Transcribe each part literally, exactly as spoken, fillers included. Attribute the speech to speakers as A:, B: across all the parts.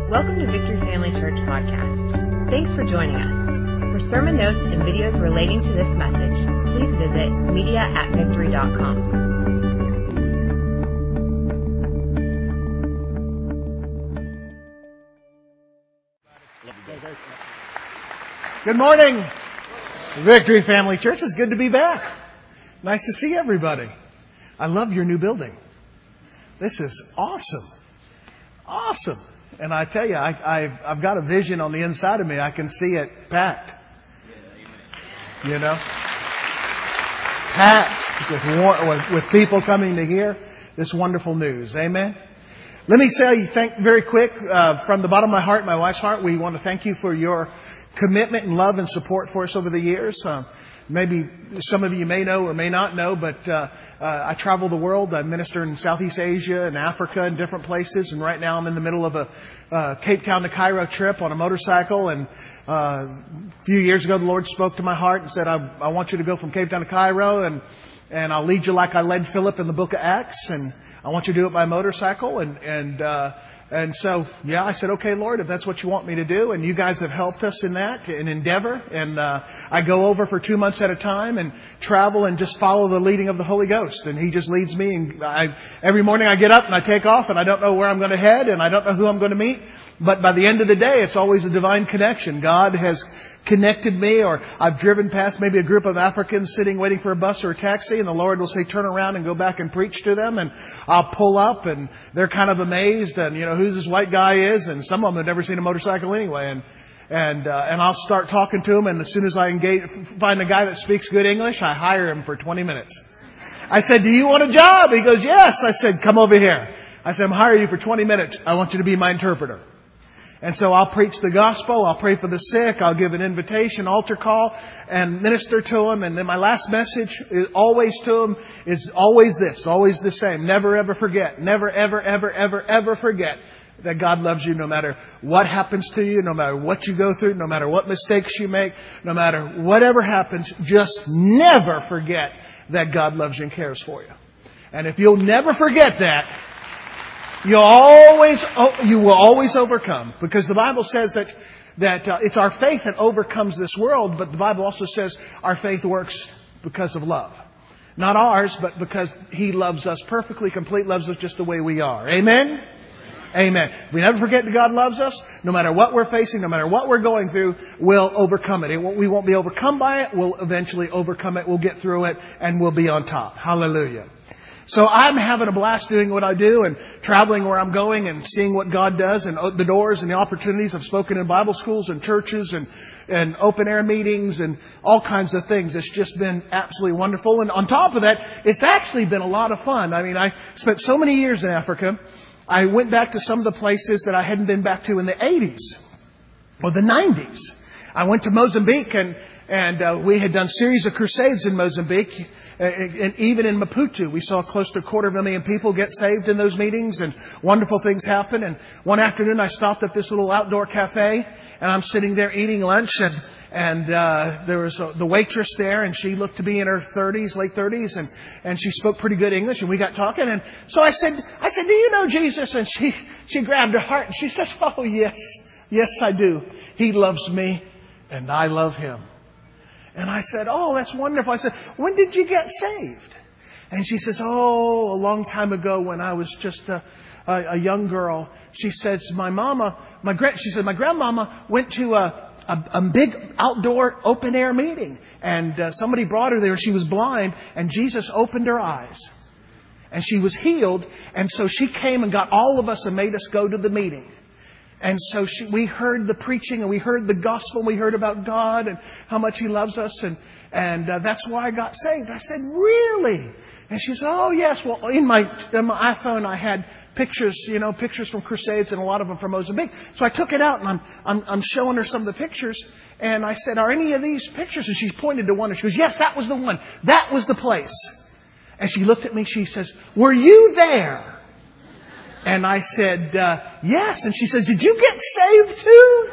A: Welcome to Victory Family Church Podcast. Thanks for joining us. For sermon notes and videos relating to this message, please visit media at victory dot com.
B: Good morning, Victory Family Church. It's good to be back. Nice to see everybody. I love your new building. This is awesome. Awesome. And I tell you, I, I've, I've got a vision on the inside of me. I can see it packed. You know? Packed with, with, with people coming to hear this wonderful news. Amen? Let me say you thank very quick, uh, from the bottom of my heart, my wife's heart, we want to thank you for your commitment and love and support for us over the years. Uh, maybe some of you may know or may not know, but uh, uh, I travel the world. I minister in Southeast Asia and Africa and different places. And right now I'm in the middle of a uh, Cape Town to Cairo trip on a motorcycle. And uh, a few years ago, the Lord spoke to my heart and said, I, I want you to go from Cape Town to Cairo, and, and I'll lead you like I led Philip in the book of Acts. And I want you to do it by motorcycle. And, and, uh, And so, yeah, I said, okay, Lord, if that's what you want me to do. And you guys have helped us in that, in endeavor. And uh, I go over for two months at a time and travel and just follow the leading of the Holy Ghost. And He just leads me. And I, every morning I get up and I take off, and I don't know where I'm going to head, and I don't know who I'm going to meet. But by the end of the day, it's always a divine connection. God has connected me, or I've driven past maybe a group of Africans sitting waiting for a bus or a taxi, and the Lord will say, turn around and go back and preach to them. And I'll pull up, and they're kind of amazed, and you know, who this white guy is, and some of them have never seen a motorcycle anyway. And and uh, and I'll start talking to them, and as soon as I engage, find a guy that speaks good English, I hire him for twenty minutes. I said, do you want a job? He goes, yes. I said, come over here. I said, I'm hiring you for twenty minutes. I want you to be my interpreter. And so I'll preach the gospel, I'll pray for the sick, I'll give an invitation, altar call, and minister to them. And then my last message is always to them is always this, always the same. Never ever forget, never ever ever ever ever forget that God loves you no matter what happens to you, no matter what you go through, no matter what mistakes you make, no matter whatever happens. Just never forget that God loves you and cares for you. And if you'll never forget that, You'll always, you will always overcome, because the Bible says that that uh, it's our faith that overcomes this world. But the Bible also says our faith works because of love, not ours, but because He loves us perfectly, complete, loves us just the way we are. Amen. Amen. We never forget that God loves us. No matter what we're facing, no matter what we're going through, we'll overcome it. it won't, we won't be overcome by it. We'll eventually overcome it. We'll get through it, and we'll be on top. Hallelujah. So I'm having a blast doing what I do and traveling where I'm going and seeing what God does and the doors and the opportunities. I've spoken in Bible schools and churches and, and open air meetings and all kinds of things. It's just been absolutely wonderful. And on top of that, it's actually been a lot of fun. I mean, I spent so many years in Africa. I went back to some of the places that I hadn't been back to in the eighties or the nineties. I went to Mozambique, and And uh, we had done a series of crusades in Mozambique. Uh, and even in Maputo, we saw close to a quarter of a million people get saved in those meetings, and wonderful things happen. And one afternoon I stopped at this little outdoor cafe, and I'm sitting there eating lunch, and and uh, there was a, the waitress there, and she looked to be in her thirties, late thirties, and, and she spoke pretty good English, and we got talking. And so I said, I said, do you know Jesus? And she, she grabbed her heart, and she says, oh, yes, yes, I do. He loves me, and I love Him. And I said, oh, that's wonderful. I said, when did you get saved? And she says, oh, a long time ago when I was just a, a, a young girl. She says, my mama, my gra- she said, my grandmama went to a, a, a big outdoor open air meeting. And uh, somebody brought her there. She was blind, and Jesus opened her eyes. And she was healed. And so she came and got all of us and made us go to the meeting. And so she, we heard the preaching, and we heard the gospel, and we heard about God and how much He loves us. And, and uh, that's why I got saved. I said, really? And she said, oh, yes. Well, in my, in my iPhone, I had pictures, you know, pictures from crusades, and a lot of them from Mozambique. So I took it out, and I'm, I'm, I'm showing her some of the pictures. And I said, are any of these pictures? And she pointed to one, and she goes, yes, that was the one. That was the place. And she looked at me. She says, were you there? And I said, uh, yes. And she said, did you get saved too?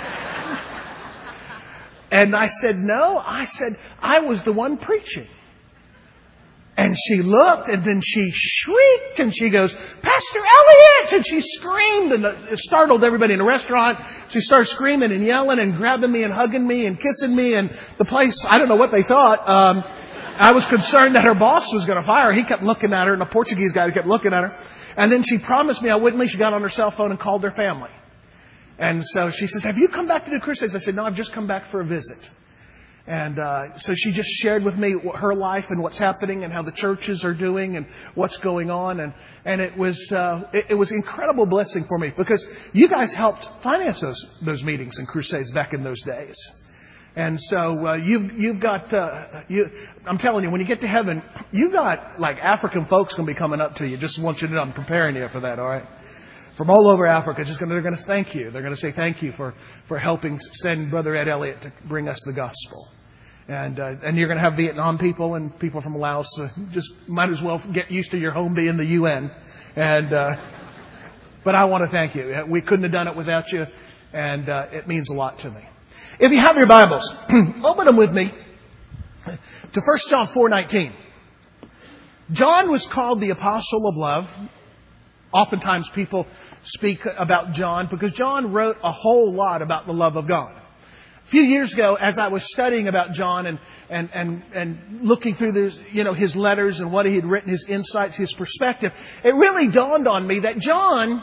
B: And I said, no. I said, I was the one preaching. And she looked, and then she shrieked, and she goes, Pastor Pastor Elliot! And she screamed and it startled everybody in the restaurant. She started screaming and yelling and grabbing me and hugging me and kissing me. And the place, I don't know what they thought. Um, I was concerned that her boss was going to fire her. He kept looking at her, and the Portuguese guy kept looking at her. And then she promised me I wouldn't leave. She got on her cell phone and called their family. And so she says, have you come back to do crusades? I said, no, I've just come back for a visit. And uh, so she just shared with me her life and what's happening and how the churches are doing and what's going on. And, and it was uh, it, it was an incredible blessing for me because you guys helped finance those those meetings and crusades back in those days. And so uh, you've you've got uh, you. I'm telling you, when you get to heaven, you got like African folks going to be coming up to you. Just want you to know, I'm preparing you for that. All right. From all over Africa, just gonna, they're going to thank you. They're going to say thank you for, for helping send Brother Ed Elliott to bring us the gospel. And uh, and you're going to have Vietnam people and people from Laos. Uh, just might as well get used to your home being the U N. And uh, but I want to thank you. We couldn't have done it without you, and uh, it means a lot to me. If you have your Bibles, open them with me to First John four nineteen. John was called the Apostle of Love. Oftentimes people speak about John because John wrote a whole lot about the love of God. A few years ago, as I was studying about John and and and, and looking through this, you know, his letters and what he had written, his insights, his perspective, it really dawned on me that John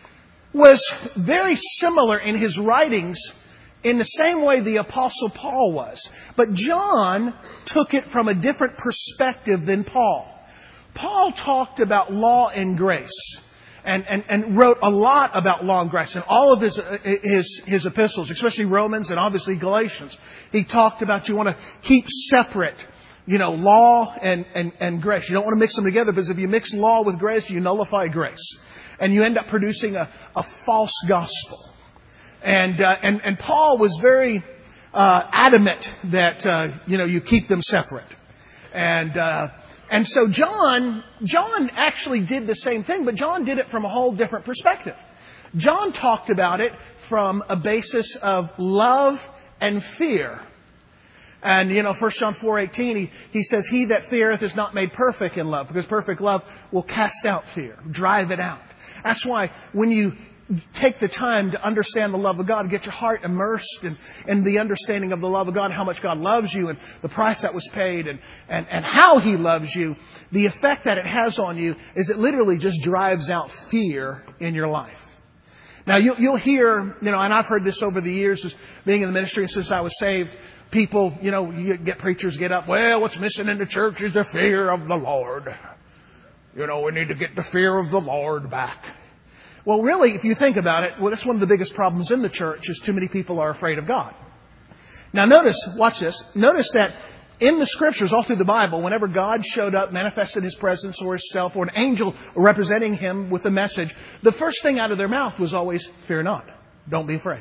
B: was very similar in his writings in the same way the Apostle Paul was. But John took it from a different perspective than Paul. Paul talked about law and grace. And, and, and wrote a lot about law and grace in all of his, his, his epistles, especially Romans and obviously Galatians. He talked about you want to keep separate, you know, law and, and, and grace. You don't want to mix them together because if you mix law with grace, you nullify grace. And you end up producing a, a false gospel. And, uh, and, and Paul was very uh, adamant that, uh, you know, you keep them separate. And, uh, And so John, John actually did the same thing, but John did it from a whole different perspective. John talked about it from a basis of love and fear. And, you know, First John four eighteen, he, he says, he that feareth is not made perfect in love, because perfect love will cast out fear, drive it out. That's why when you take the time to understand the love of God, get your heart immersed in, in the understanding of the love of God, how much God loves you and the price that was paid and, and, and how He loves you, the effect that it has on you is it literally just drives out fear in your life. Now, you'll, you'll hear, you know, and I've heard this over the years as being in the ministry since I was saved, people, you know, you get preachers get up, well, what's missing in the church is the fear of the Lord. You know, we need to get the fear of the Lord back. Well, really, if you think about it, well, that's one of the biggest problems in the church is too many people are afraid of God. Now, notice, watch this. Notice that in the Scriptures, all through the Bible, whenever God showed up, manifested His presence or Himself or an angel representing Him with a message, the first thing out of their mouth was always, fear not. Don't be afraid.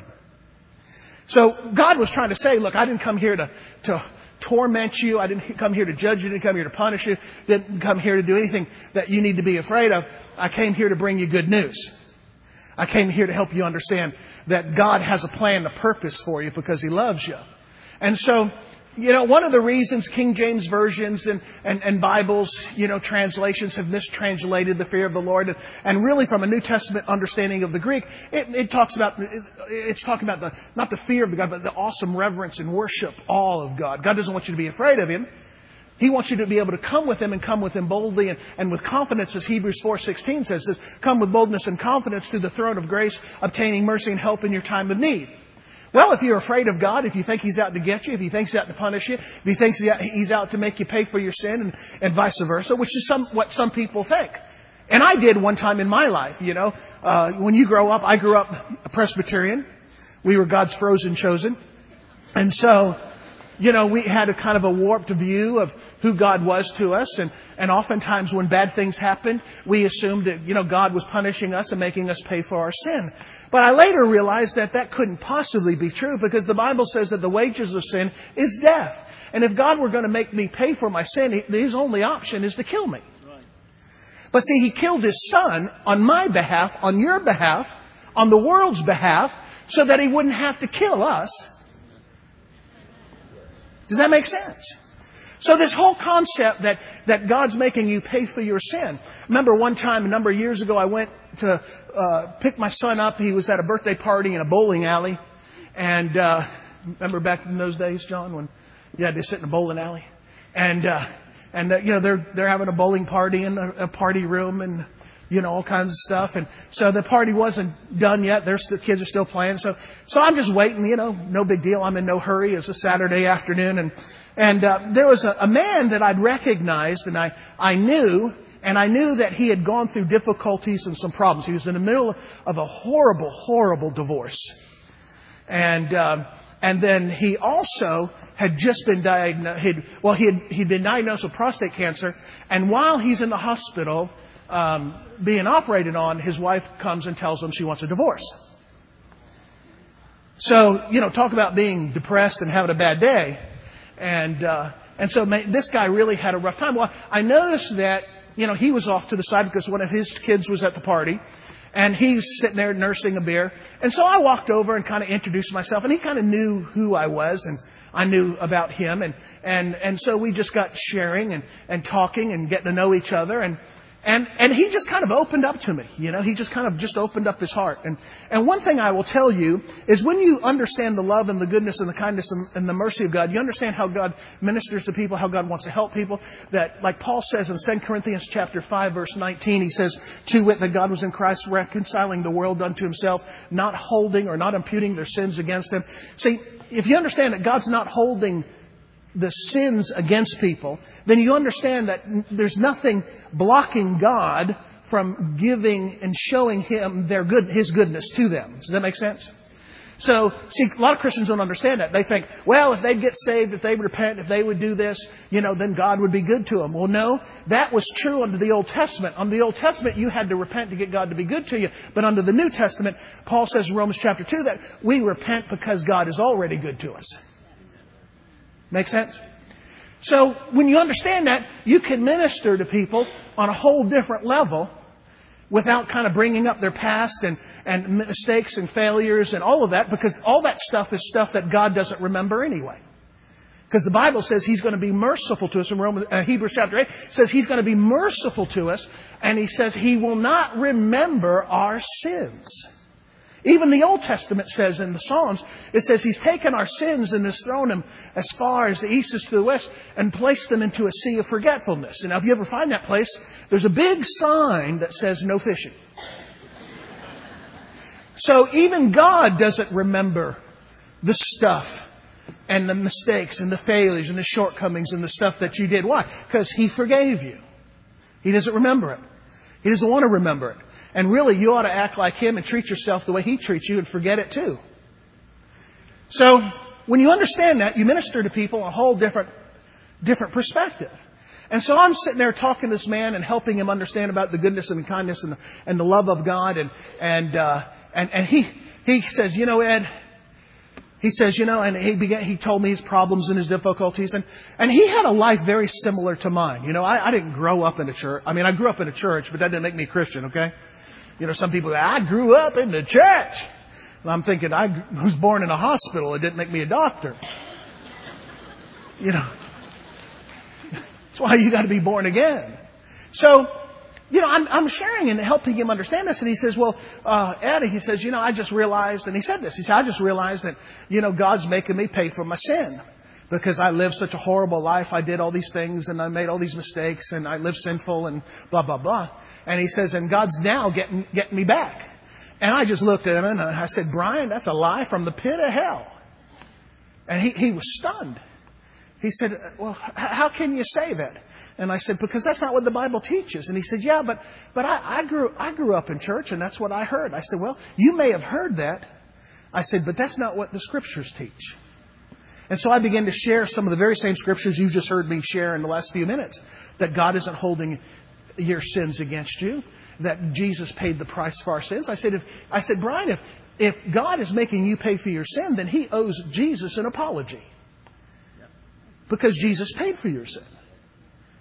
B: So God was trying to say, look, I didn't come here to, to torment you. I didn't come here to judge you. I didn't come here to punish you. I didn't come here to do anything that you need to be afraid of. I came here to bring you good news. I came here to help you understand that God has a plan, a purpose for you because He loves you. And so, you know, one of the reasons King James versions and, and, and Bibles, you know, translations have mistranslated the fear of the Lord. And, and really from a New Testament understanding of the Greek, it, it talks about, it, it's talking about the, not the fear of God, but the awesome reverence and worship, all of God. God doesn't want you to be afraid of Him. He wants you to be able to come with Him and come with Him boldly and, and with confidence, as Hebrews four sixteen says, says, come with boldness and confidence to the throne of grace, obtaining mercy and help in your time of need. Well, if you're afraid of God, if you think He's out to get you, if you think He's out to punish you, if you think He's out to make you pay for your sin and, and vice versa, which is some, what some people think. And I did one time in my life, you know. Uh, when you grow up, I grew up a Presbyterian. We were God's frozen chosen. And so, you know, we had a kind of a warped view of who God was to us. And, and oftentimes when bad things happened, we assumed that, you know, God was punishing us and making us pay for our sin. But I later realized that that couldn't possibly be true because the Bible says that the wages of sin is death. And if God were going to make me pay for my sin, His only option is to kill me. Right. But see, He killed His Son on my behalf, on your behalf, on the world's behalf, so that He wouldn't have to kill us. Does that make sense? So this whole concept that, that God's making you pay for your sin. Remember one time, a number of years ago, I went to uh, pick my son up. He was at a birthday party in a bowling alley. And uh, remember back in those days, John, when you had to sit in a bowling alley? And, uh, and uh, you know, they're they're having a bowling party in a, a party room and, you know, all kinds of stuff. And so the party wasn't done yet. There's the kids are still playing. So so I'm just waiting, you know, no big deal. I'm in no hurry. It's a Saturday afternoon. And And uh, there was a, a man that I'd recognized, and I, I knew, and I knew that he had gone through difficulties and some problems. He was in the middle of a horrible, horrible divorce. And um, and then he also had just been diagnosed, he'd, well, he had, he'd been diagnosed with prostate cancer. And while he's in the hospital um, being operated on, his wife comes and tells him she wants a divorce. So, you know, talk about being depressed and having a bad day. And uh, and so this guy really had a rough time. Well, I noticed that, you know, he was off to the side because one of his kids was at the party. And he's sitting there nursing a beer. And so I walked over and kind of introduced myself. And he kind of knew who I was. And I knew about him. And, and, and so we just got sharing and, and talking and getting to know each other. And And and he just kind of opened up to me, you know. He just kind of just opened up his heart. And and one thing I will tell you is when you understand the love and the goodness and the kindness and, and the mercy of God, you understand how God ministers to people, how God wants to help people. That, like Paul says in Second Corinthians chapter five, verse nineteen, he says, "To wit, that God was in Christ reconciling the world unto himself, not holding or not imputing their sins against them." See, if you understand that God's not holding the sins against people, then you understand that there's nothing blocking God from giving and showing him their good, his goodness to them. Does that make sense? So, see, a lot of Christians don't understand that. They think, well, if they'd get saved, if they would repent, if they would do this, you know, then God would be good to them. Well, no, that was true under the Old Testament. Under the Old Testament, you had to repent to get God to be good to you. But under the New Testament, Paul says in Romans chapter two that we repent because God is already good to us. Make sense? So when you understand that, you can minister to people on a whole different level without kind of bringing up their past and, and mistakes and failures and all of that, because all that stuff is stuff that God doesn't remember anyway. Because the Bible says He's going to be merciful to us. In Romans, uh, Hebrews chapter eight says He's going to be merciful to us, and He says He will not remember our sins. Even the Old Testament says in the Psalms, it says He's taken our sins and has thrown them as far as the east is to the west and placed them into a sea of forgetfulness. And now if you ever find that place, there's a big sign that says no fishing. So even God doesn't remember the stuff and the mistakes and the failures and the shortcomings and the stuff that you did. Why? Because He forgave you. He doesn't remember it. He doesn't want to remember it. And really, you ought to act like Him and treat yourself the way He treats you and forget it too. So, when you understand that, you minister to people a whole different, different perspective. And so I'm sitting there talking to this man and helping him understand about the goodness and the kindness and the, and the love of God. And and uh, and and he he says, you know, Ed, he says, you know, and he began. He told me his problems and his difficulties, and and he had a life very similar to mine. You know, I, I didn't grow up in a church. I mean, I grew up in a church, but that didn't make me a Christian. Okay. You know, some people say, I grew up in the church. And I'm thinking, I was born in a hospital. It didn't make me a doctor. You know, that's why you got to be born again. So, you know, I'm, I'm sharing and helping him understand this. And he says, well, uh, Eddie, he says, you know, I just realized, and he said this, he said, I just realized that, you know, God's making me pay for my sin. Because I lived such a horrible life. I did all these things and I made all these mistakes and I lived sinful and blah, blah, blah. And he says, and God's now getting, getting me back. And I just looked at him and I said, Brian, that's a lie from the pit of hell. And he, he was stunned. He said, well, how can you say that? And I said, because that's not what the Bible teaches. And he said, yeah, but, but I, I grew, I grew up in church and that's what I heard. I said, well, you may have heard that. I said, but that's not what the Scriptures teach. And so I began to share some of the very same scriptures you just heard me share in the last few minutes. That God isn't holding your sins against you. That Jesus paid the price for our sins. I said, if, I said, Brian, if, if God is making you pay for your sin, then He owes Jesus an apology. Because Jesus paid for your sin.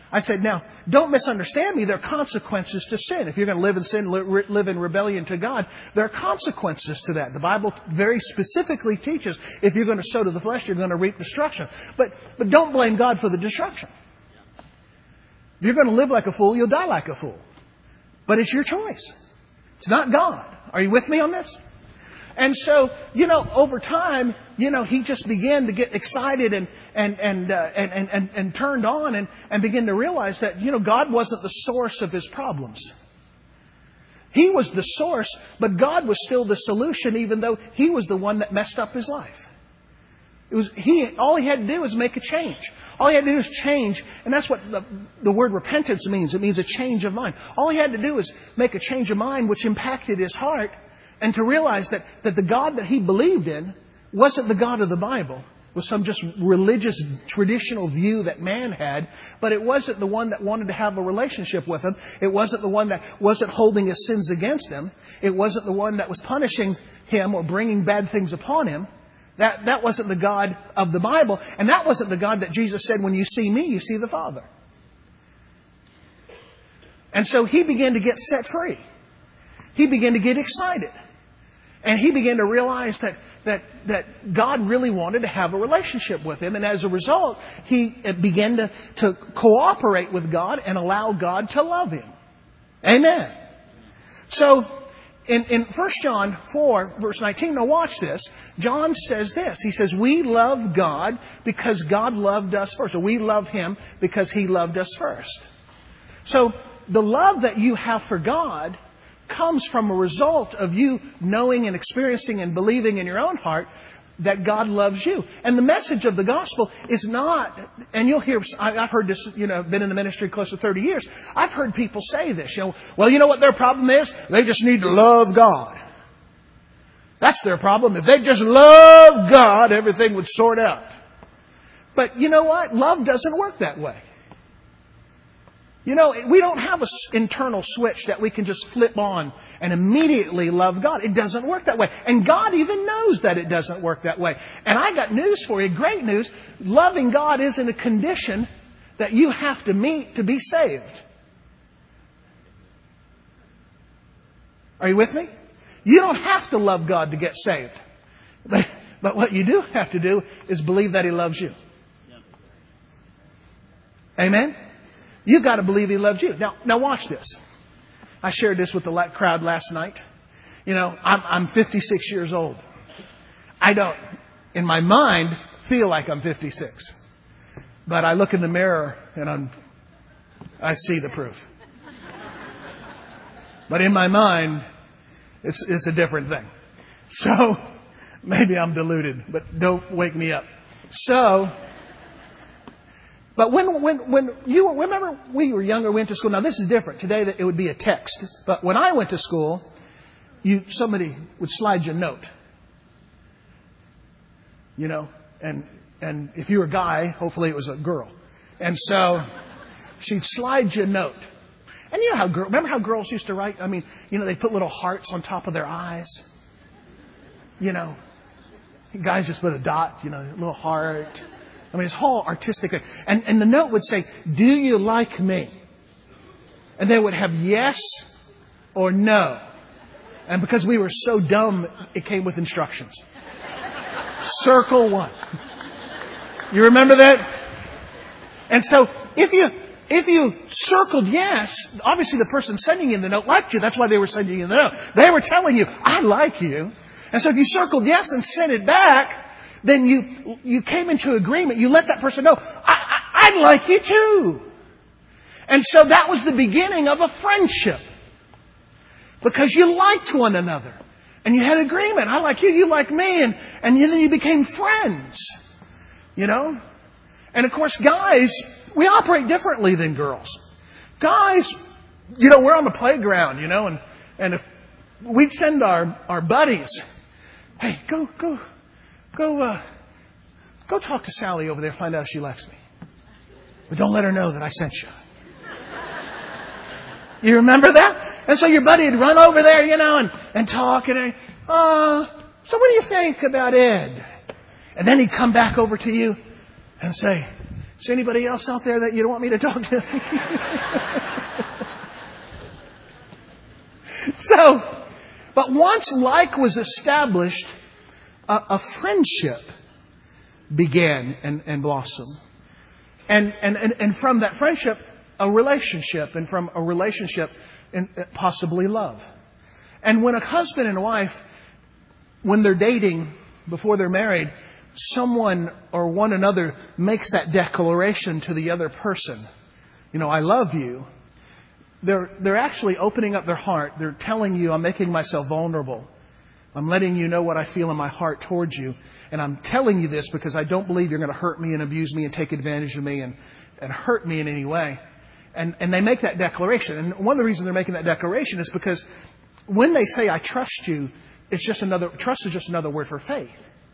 B: I said, now, don't misunderstand me. There are consequences to sin. If you're going to live in sin, li- live in rebellion to God, there are consequences to that. The Bible very specifically teaches if you're going to sow to the flesh, you're going to reap destruction. But, but don't blame God for the destruction. If you're going to live like a fool, you'll die like a fool. But it's your choice. It's not God. Are you with me on this? And so, you know, over time, you know, he just began to get excited and and and uh, and, and, and and turned on and, and began to realize that, you know, God wasn't the source of his problems. He was the source, but God was still the solution, even though he was the one that messed up his life. It was he. All he had to do was make a change. All he had to do was change, and that's what the, the word repentance means. It means a change of mind. All he had to do was make a change of mind, which impacted his heart. And to realize that, that the God that he believed in wasn't the God of the Bible. It was some just religious, traditional view that man had. But it wasn't the one that wanted to have a relationship with him. It wasn't the one that wasn't holding his sins against him. It wasn't the one that was punishing him or bringing bad things upon him. That, that wasn't the God of the Bible. And that wasn't the God that Jesus said, when you see me, you see the Father. And so he began to get set free. He began to get excited. And he began to realize that, that, that God really wanted to have a relationship with him. And as a result, he began to, to cooperate with God and allow God to love him. Amen. So, in, in First John four, verse nineteen, now watch this. John says this. He says, we love God because God loved us first. Or we love him because he loved us first. So, the love that you have for God comes from a result of you knowing and experiencing and believing in your own heart that God loves you. And the message of the gospel is not, and you'll hear, I've heard this, you know, been in the ministry close to thirty years. I've heard people say this, you know, well, you know what their problem is? They just need to love God. That's their problem. If they just love God, everything would sort out. But you know what? Love doesn't work that way. You know, we don't have an internal switch that we can just flip on and immediately love God. It doesn't work that way. And God even knows that it doesn't work that way. And I got news for you, great news. Loving God isn't a condition that you have to meet to be saved. Are you with me? You don't have to love God to get saved. But, but what you do have to do is believe that he loves you. Amen? You've got to believe he loves you. Now, now watch this. I shared this with the crowd last night. You know, I'm, I'm fifty-six years old. I don't, in my mind, feel like I'm fifty-six. But I look in the mirror and I'm, I see the proof. But in my mind, it's, it's a different thing. So, maybe I'm deluded, but don't wake me up. So... But when when when you remember we were younger, we went to school. Now this is different today. That it would be a text. But when I went to school, you somebody would slide you a note. You know, and and if you were a guy, hopefully it was a girl, and so she'd slide you a note. And you know how girl, remember how girls used to write? I mean, you know, they put little hearts on top of their eyes. You know, guys just put a dot. You know, a little heart. I mean, it's whole artistic. And, and the note would say, do you like me? And they would have yes or no. And because we were so dumb, it came with instructions. Circle one. You remember that? And so if you if you circled yes, obviously the person sending you the note liked you. That's why they were sending you the note. They were telling you, I like you. And so if you circled yes and sent it back, then you you came into agreement. You let that person know, I, I, I like you too. And so that was the beginning of a friendship. Because you liked one another. And you had agreement. I like you, you like me. And, and then you became friends. You know? And of course, guys, we operate differently than girls. Guys, you know, we're on the playground, you know, and, and if we'd send our, our buddies, hey, go, go. Go, uh, go talk to Sally over there. Find out if she likes me. But don't let her know that I sent you. You remember that? And so your buddy would run over there, you know, and, and talk. And, uh, so what do you think about Ed? And then he'd come back over to you and say, Is there anybody else out there that you don't want me to talk to? So, but once like was established, a, a friendship began and, and blossomed. And, and, and, and from that friendship, a relationship. And from a relationship, and possibly love. And when a husband and wife, when they're dating, before they're married, someone or one another makes that declaration to the other person, you know, I love you. They're, they're actually opening up their heart. They're telling you, I'm making myself vulnerable. I'm letting you know what I feel in my heart towards you. And I'm telling you this because I don't believe you're going to hurt me and abuse me and take advantage of me and, and hurt me in any way. And, and they make that declaration. And one of the reasons they're making that declaration is because when they say, I trust you, it's just another, trust is just another word for faith.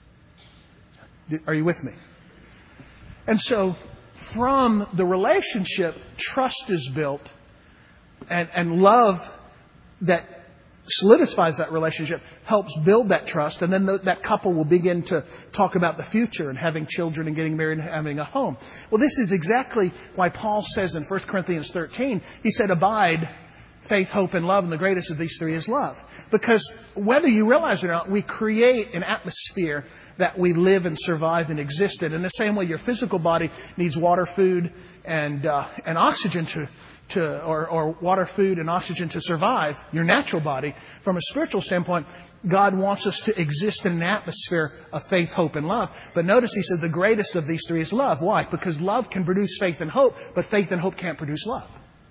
B: Are you with me? And so from the relationship, trust is built. And, and love that solidifies that relationship helps build that trust. And then the, that couple will begin to talk about the future and having children and getting married and having a home. Well, this is exactly why Paul says in First Corinthians thirteen, he said, abide, faith, hope, and love. And the greatest of these three is love. Because whether you realize it or not, we create an atmosphere that we live and survive and exist in. In the same way your physical body needs water, food, and, uh, and oxygen to To, or, or water, food, and oxygen to survive, your natural body. From a spiritual standpoint, God wants us to exist in an atmosphere of faith, hope, and love. But notice he said the greatest of these three is love. Why? Because love can produce faith and hope, but faith and hope can't produce love.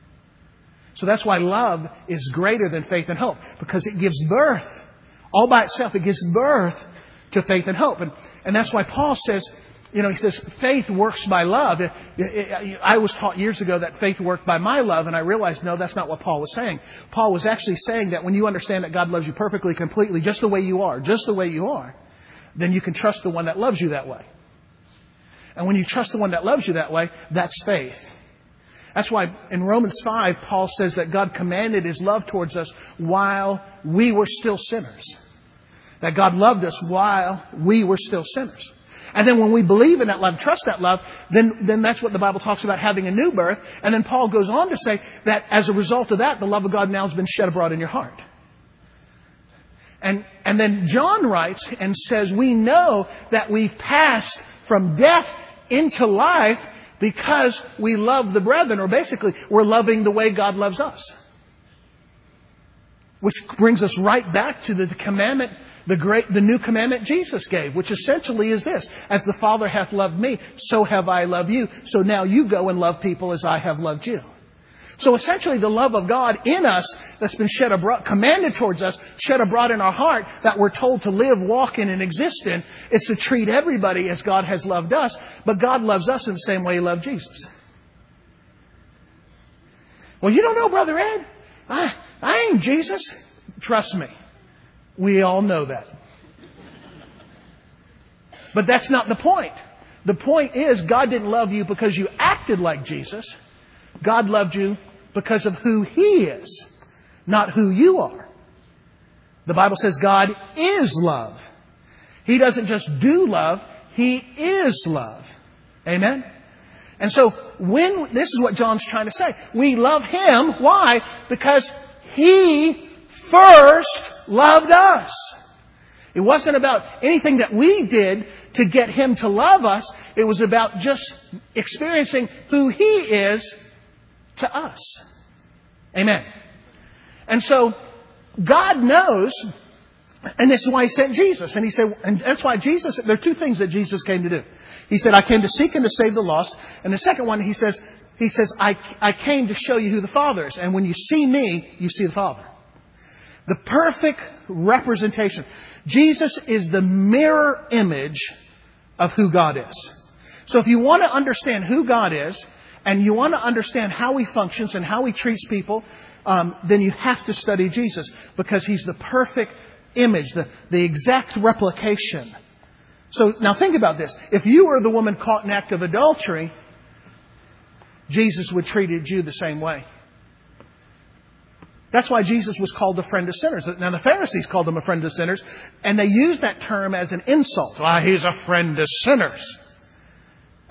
B: So that's why love is greater than faith and hope, because it gives birth. All by itself, it gives birth to faith and hope. And, and that's why Paul says, You know, he says, faith works by love. I was taught years ago that faith worked by my love, and I realized, no, that's not what Paul was saying. Paul was actually saying that when you understand that God loves you perfectly, completely, just the way you are, just the way you are, then you can trust the one that loves you that way. And when you trust the one that loves you that way, that's faith. That's why in Romans five, Paul says that God commanded His love towards us while we were still sinners. That God loved us while we were still sinners. And then when we believe in that love, trust that love, then, then that's what the Bible talks about, having a new birth. And then Paul goes on to say that as a result of that, the love of God now has been shed abroad in your heart. And, and then John writes and says, we know that we passed from death into life because we love the brethren. Or basically, we're loving the way God loves us. Which brings us right back to the commandment, The great, the new commandment Jesus gave, which essentially is this: as the Father hath loved me, so have I loved you. So now you go and love people as I have loved you. So essentially the love of God in us that's been shed abroad, commanded towards us, shed abroad in our heart, that we're told to live, walk in, and exist in, is to treat everybody as God has loved us. But God loves us in the same way He loved Jesus. Well, you don't know, Brother Ed. I, I ain't Jesus. Trust me. We all know that. But that's not the point. The point is, God didn't love you because you acted like Jesus. God loved you because of who He is, not who you are. The Bible says God is love. He doesn't just do love, He is love. Amen? And so, when this is what John's trying to say. We love Him. Why? Because He first loved us. It wasn't about anything that we did to get Him to love us. It was about just experiencing who He is to us. Amen. And so God knows, and this is why He sent Jesus. And He said, and that's why Jesus, there are two things that Jesus came to do. He said, I came to seek and to save the lost. And the second one, He says, He says, I, I came to show you who the Father is. And when you see me, you see the Father. The perfect representation. Jesus is the mirror image of who God is. So if you want to understand who God is, and you want to understand how He functions and how He treats people, um, then you have to study Jesus, because He's the perfect image, the, the exact replication. So now think about this. If you were the woman caught in act of adultery, Jesus would treat you the same way. That's why Jesus was called a friend of sinners. Now, the Pharisees called Him a friend of sinners, and they used that term as an insult. Ah, He's a friend of sinners.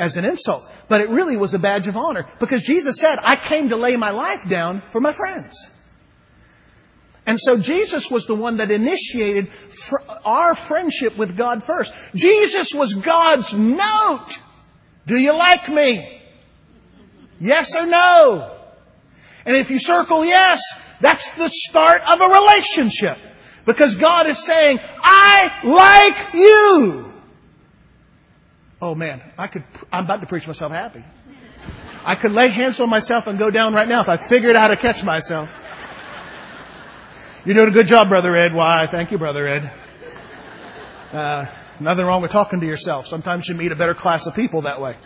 B: as an insult. But it really was a badge of honor because Jesus said, I came to lay my life down for my friends. And so Jesus was the one that initiated our friendship with God first. Jesus was God's note. Do you like me? Yes or no? And if you circle yes, that's the start of a relationship. Because God is saying, I like you. Oh man, I could, I'm about to preach myself happy. I could lay hands on myself and go down right now if I figured out how to catch myself. You're doing a good job, Brother Ed. Why? Thank you, Brother Ed. Uh, nothing wrong with talking to yourself. Sometimes you meet a better class of people that way.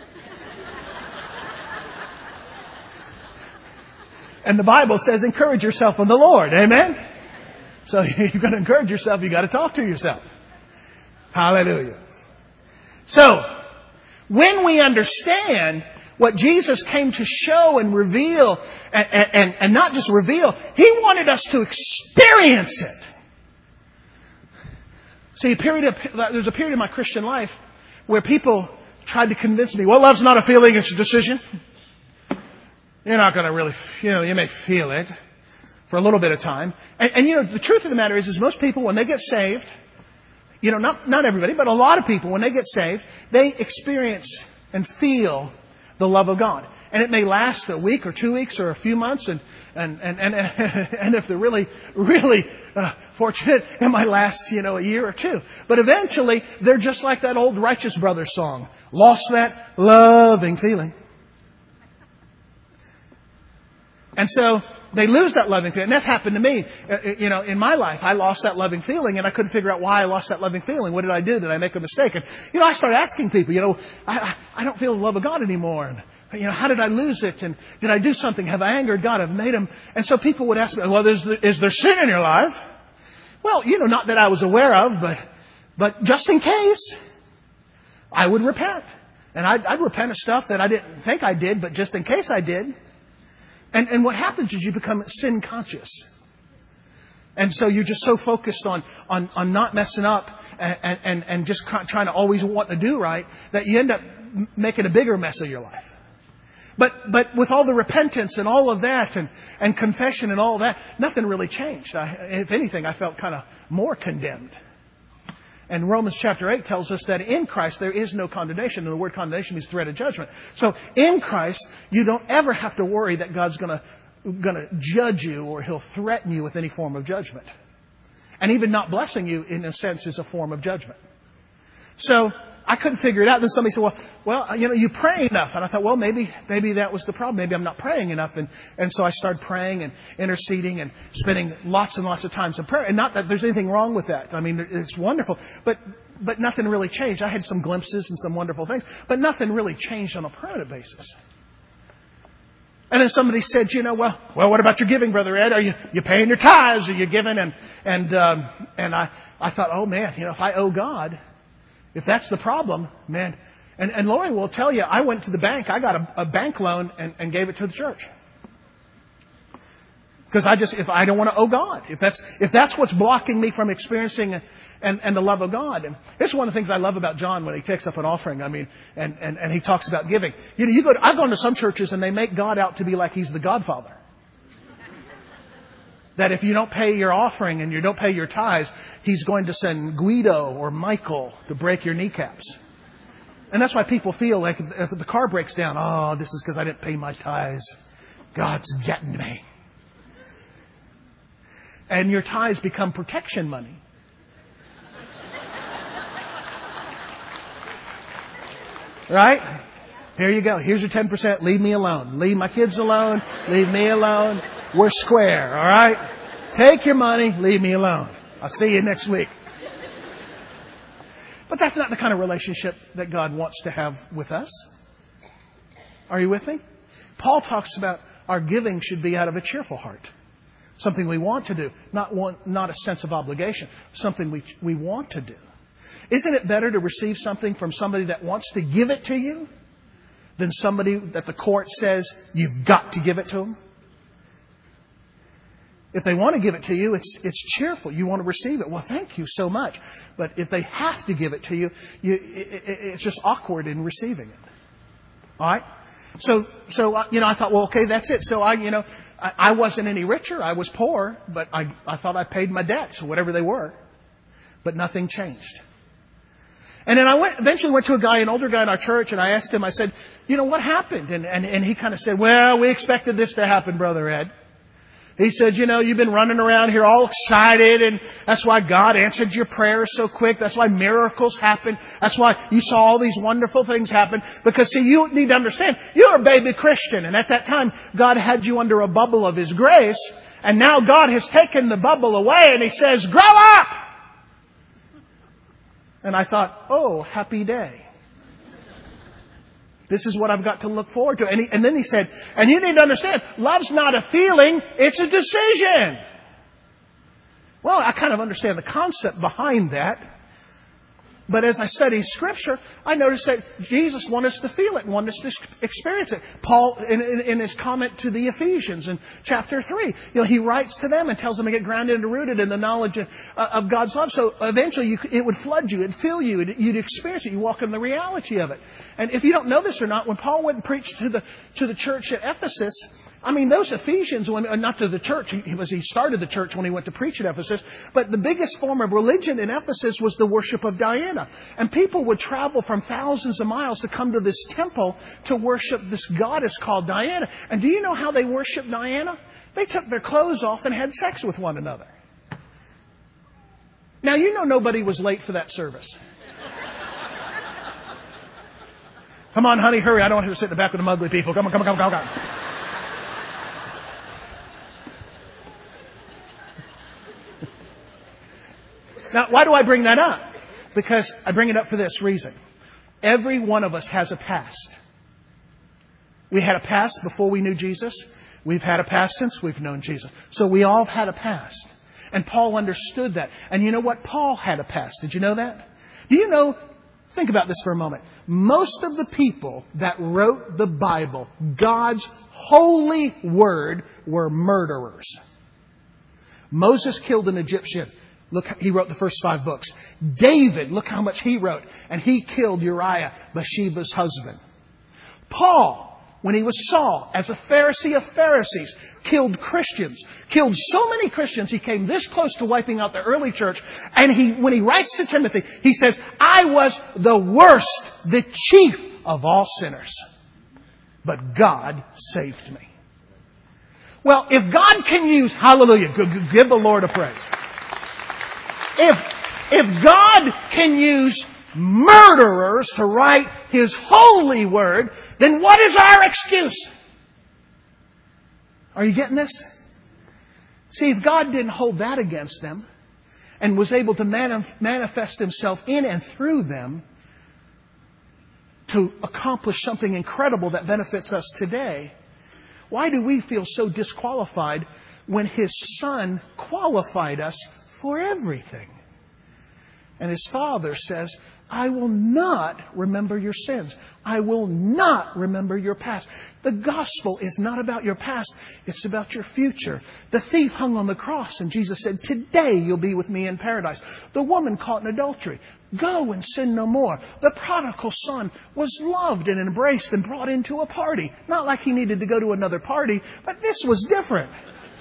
B: And the Bible says, encourage yourself in the Lord. Amen? So you're going to encourage yourself. You've got to talk to yourself. Hallelujah. So, when we understand what Jesus came to show and reveal, and, and, and not just reveal, He wanted us to experience it. See, a period of, there's a period in my Christian life where people tried to convince me, well, love's not a feeling, it's a decision. You're not going to really, you know, you may feel it for a little bit of time. And, and, you know, the truth of the matter is, is most people, when they get saved, you know, not, not everybody, but a lot of people, when they get saved, they experience and feel the love of God. And it may last a week or two weeks or a few months. And, and, and, and, and if they're really, really uh, fortunate, it might last, you know, a year or two. But eventually, they're just like that old Righteous Brothers song. Lost that loving feeling. And so they lose that loving feeling. And that's happened to me. You know, in my life, I lost that loving feeling and I couldn't figure out why I lost that loving feeling. What did I do? Did I make a mistake? And, you know, I started asking people, you know, I, I, I don't feel the love of God anymore. And, you know, how did I lose it? And did I do something? Have I angered God? Have I made Him? And so people would ask me, well, is there, is there sin in your life? Well, you know, not that I was aware of, but, but just in case, I would repent. And I'd, I'd repent of stuff that I didn't think I did, but just in case I did. And, and what happens is you become sin conscious. And so you're just so focused on, on, on not messing up and, and, and just trying to always want to do right that you end up making a bigger mess of your life. But but with all the repentance and all of that and, and confession and all that, nothing really changed. I, if anything, I felt kind of more condemned. And Romans chapter eight tells us that in Christ there is no condemnation. And the word condemnation means threat of judgment. So in Christ, you don't ever have to worry that God's going to going to judge you or He'll threaten you with any form of judgment. And even not blessing you, in a sense, is a form of judgment. So I couldn't figure it out. Then somebody said, well, well, you know, you pray enough. And I thought, well, maybe maybe that was the problem. Maybe I'm not praying enough. And, and so I started praying and interceding and spending lots and lots of times in prayer. And not that there's anything wrong with that. I mean, it's wonderful. But but nothing really changed. I had some glimpses and some wonderful things. But nothing really changed on a permanent basis. And then somebody said, you know, well, well, what about your giving, Brother Ed? Are you you paying your tithes? Are you giving? And and um, and I, I thought, oh, man, you know, if I owe God, if that's the problem, man. And, and Lori will tell you, I went to the bank. I got a, a bank loan and, and gave it to the church. Because I just, if I don't want to owe God, if that's if that's what's blocking me from experiencing and, and the love of God. And this is one of the things I love about John when he takes up an offering. I mean, and, and, and he talks about giving. You know, you go to, I've gone to some churches and they make God out to be like He's the Godfather. That if you don't pay your offering and you don't pay your tithes, He's going to send Guido or Michael to break your kneecaps. And that's why people feel like if the car breaks down, oh, this is because I didn't pay my tithes. God's getting me. And your tithes become protection money. Right? Here you go. Here's your ten percent. Leave me alone. Leave my kids alone. Leave me alone. We're square. All right? Take your money. Leave me alone. I'll see you next week. But that's not the kind of relationship that God wants to have with us. Are you with me? Paul talks about our giving should be out of a cheerful heart. Something we want to do. Not want, not a sense of obligation. Something we, we want to do. Isn't it better to receive something from somebody that wants to give it to you than somebody that the court says you've got to give it to them? If they want to give it to you, it's it's cheerful. You want to receive it. Well, thank you so much. But if they have to give it to you, you it, it, it's just awkward in receiving it. All right. So, so, uh, you know, I thought, well, okay, that's it. So I, you know, I, I wasn't any richer. I was poor, but I, I thought I paid my debts, whatever they were. But nothing changed. And then I went, eventually went to a guy, an older guy in our church, and I asked him, I said, you know, what happened? And, and, and he kind of said, well, we expected this to happen, Brother Ed. He said, you know, you've been running around here all excited, and that's why God answered your prayers so quick. That's why miracles happen. That's why you saw all these wonderful things happen. Because, see, you need to understand, you're a baby Christian, and at that time, God had you under a bubble of His grace, and now God has taken the bubble away, and He says, grow up! And I thought, oh, happy day. This is what I've got to look forward to. And, he, and then he said, and you need to understand, love's not a feeling, it's a decision. Well, I kind of understand the concept behind that. But as I study Scripture, I noticed that Jesus wanted us to feel it, wanted us to experience it. Paul, in, in, in his comment to the Ephesians in chapter three, you know, he writes to them and tells them to get grounded and rooted in the knowledge of, uh, of God's love. So eventually you, it would flood you, it'd fill you, it'd, you'd experience it, you walk in the reality of it. And if you don't know this or not, when Paul went and preached to the to the church at Ephesus, I mean, those Ephesians, when, not to the church, he, was, he started the church when he went to preach at Ephesus, but the biggest form of religion in Ephesus was the worship of Diana. And people would travel from thousands of miles to come to this temple to worship this goddess called Diana. And do you know how they worshiped Diana? They took their clothes off and had sex with one another. Now, you know nobody was late for that service. Come on, honey, hurry. I don't want her to sit in the back with the ugly people. Come on, come on, come on, come on. Now, why do I bring that up? Because I bring it up for this reason. Every one of us has a past. We had a past before we knew Jesus. We've had a past since we've known Jesus. So we all had a past. And Paul understood that. And you know what? Paul had a past. Did you know that? Do you know? Think about this for a moment. Most of the people that wrote the Bible, God's holy word, were murderers. Moses killed an Egyptian. Look, he wrote the first five books. David, look how much he wrote. And he killed Uriah, Bathsheba's husband. Paul, when he was Saul, as a Pharisee of Pharisees, killed Christians. Killed so many Christians, he came this close to wiping out the early church. And he, when he writes to Timothy, he says, I was the worst, the chief of all sinners. But God saved me. Well, if God can use, hallelujah, give the Lord a praise. If, if God can use murderers to write His holy word, then what is our excuse? Are you getting this? See, if God didn't hold that against them and was able to manif- manifest Himself in and through them to accomplish something incredible that benefits us today, why do we feel so disqualified when His Son qualified us for everything? And His Father says, I will not remember your sins. I will not remember your past. The gospel is not about your past. It's about your future. The thief hung on the cross and Jesus said, today you'll be with me in paradise. The woman caught in adultery, go and sin no more. The prodigal son was loved and embraced and brought into a party. Not like he needed to go to another party, but this was different.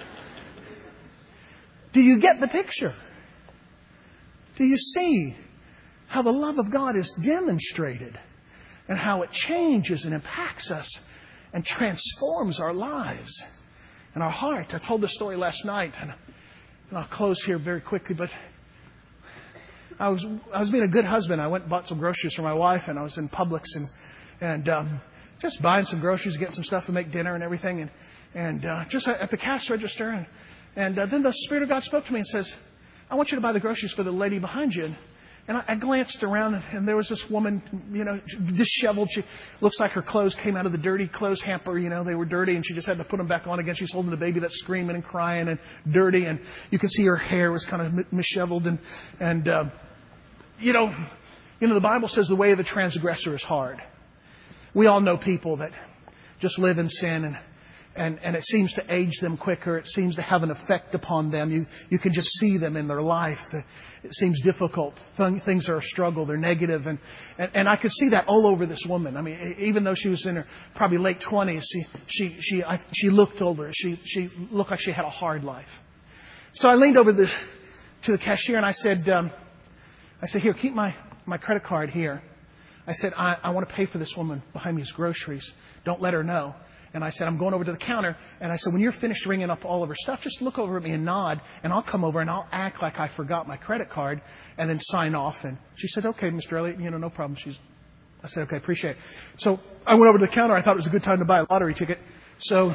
B: Do you get the picture? Do you see how the love of God is demonstrated and how it changes and impacts us and transforms our lives and our hearts? I told this story last night, and I'll close here very quickly, but I was I was being a good husband. I went and bought some groceries for my wife, and I was in Publix and and um, just buying some groceries, getting some stuff to make dinner and everything, and and uh, just at the cash register, and and uh, then the Spirit of God spoke to me and says, I want you to buy the groceries for the lady behind you. And, and I, I glanced around, and, and there was this woman, you know, disheveled. She looks like her clothes came out of the dirty clothes hamper. You know, they were dirty, and she just had to put them back on again. She's holding the baby that's screaming and crying and dirty, and you could see her hair was kind of misheveled. And, and uh, you know, you know, the Bible says the way of the transgressor is hard. We all know people that just live in sin, and And, and it seems to age them quicker. It seems to have an effect upon them. You, you can just see them in their life. It seems difficult. Things are a struggle. They're negative. And, and, and I could see that all over this woman. I mean, even though she was in her probably late twenties, she, she, she, I, she looked older. She, she looked like she had a hard life. So I leaned over this, to the cashier and I said, um, I said, here, keep my, my credit card here. I said, I, I want to pay for this woman behind me's groceries. Don't let her know. And I said, I'm going over to the counter. And I said, when you're finished ringing up all of her stuff, just look over at me and nod. And I'll come over and I'll act like I forgot my credit card and then sign off. And she said, okay, Mister Elliott, you know, no problem. She's, I said, okay, appreciate it. So I went over to the counter. I thought it was a good time to buy a lottery ticket. So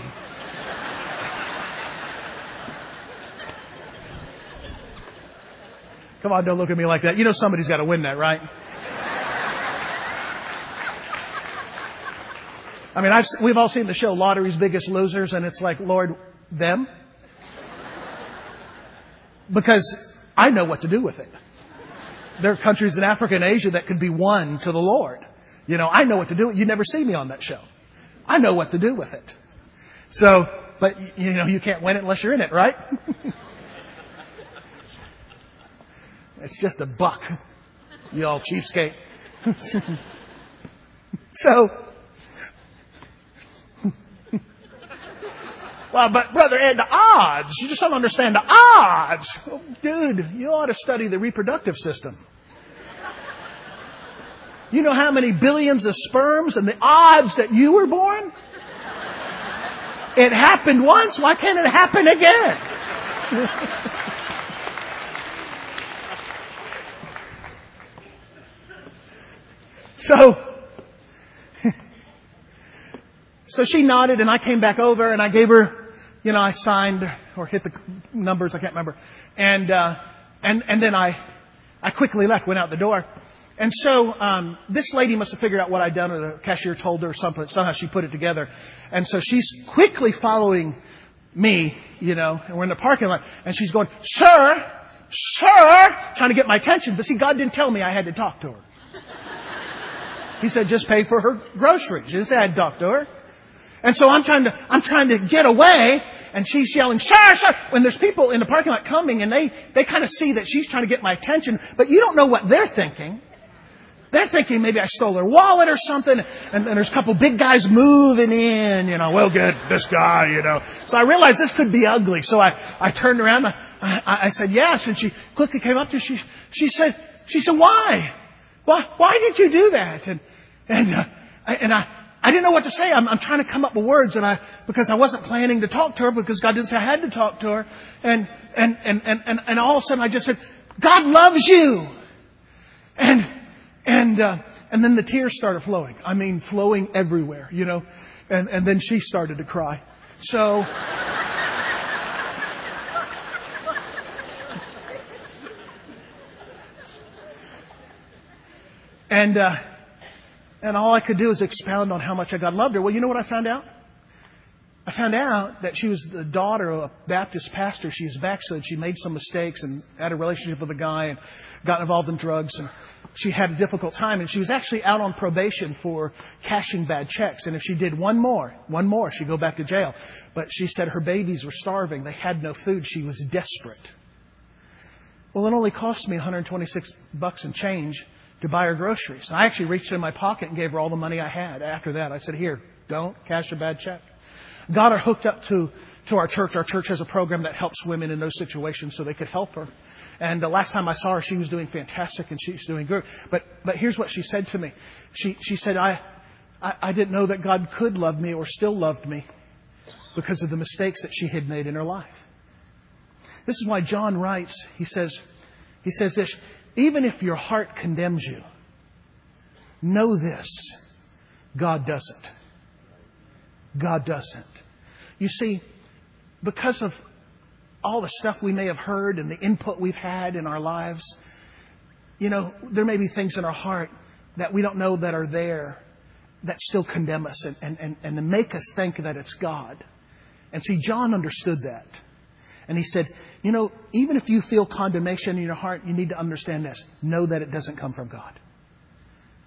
B: come on, don't look at me like that. You know somebody's got to win that, right? I mean, I've, we've all seen the show Lottery's Biggest Losers, and it's like, Lord, them? Because I know what to do with it. There are countries in Africa and Asia that could be won to the Lord. You know, I know what to do. You never see me on that show. I know what to do with it. So, but, you know, you can't win it unless you're in it, right? It's just a buck, you all cheapskate. So, well, but brother Ed, the odds, you just don't understand the odds. Well, dude, you ought to study the reproductive system. You know how many billions of sperms and the odds that you were born? It happened once. Why can't it happen again? So, so she nodded and I came back over and I gave her, you know, I signed or hit the numbers, I can't remember. And, uh, and, and then I, I quickly left, went out the door. And so, um, this lady must have figured out what I'd done, or the cashier told her or something. Somehow she put it together. And so she's quickly following me, you know, and we're in the parking lot and she's going, sir, sir, trying to get my attention. But see, God didn't tell me I had to talk to her. He said, just pay for her groceries. He didn't say I had to talk to her. And so I'm trying to, I'm trying to get away, and she's yelling, sir, sir, when there's people in the parking lot coming, and they, they kind of see that she's trying to get my attention, but you don't know what they're thinking. They're thinking maybe I stole her wallet or something, and, and there's a couple big guys moving in, you know, we'll get this guy, you know. So I realized this could be ugly. So I, I turned around, I, I, I said, yes, and she quickly came up to me, she, she said, she said, why? Why, why did you do that? And, and, uh, I, and I, I didn't know what to say. I'm, I'm trying to come up with words, and I because I wasn't planning to talk to her because God didn't say I had to talk to her. And and and and and, and all of a sudden I just said, "God loves you," and and uh, and then the tears started flowing. I mean, flowing everywhere, you know. And and then she started to cry. So. And. Uh, And all I could do is expound on how much I God loved her. Well, you know what I found out? I found out that she was the daughter of a Baptist pastor. She was backslid. She made some mistakes and had a relationship with a guy and got involved in drugs. And she had a difficult time. And she was actually out on probation for cashing bad checks. And if she did one more, one more, she'd go back to jail. But she said her babies were starving. They had no food. She was desperate. Well, it only cost me one hundred twenty-six bucks and change to buy her groceries. I actually reached in my pocket and gave her all the money I had. After that, I said, here, don't cash a bad check. Got her hooked up to, to our church. Our church has a program that helps women in those situations so they could help her. And the last time I saw her, she was doing fantastic and she's doing good. But, but here's what she said to me. She, she said, I, I, I didn't know that God could love me or still loved me because of the mistakes that she had made in her life. This is why John writes, he says, he says this, even if your heart condemns you, know this, God doesn't. God doesn't. You see, because of all the stuff we may have heard and the input we've had in our lives, you know, there may be things in our heart that we don't know that are there that still condemn us and, and, and, and make us think that it's God. And see, John understood that. And he said, you know, even if you feel condemnation in your heart, you need to understand this. Know that it doesn't come from God.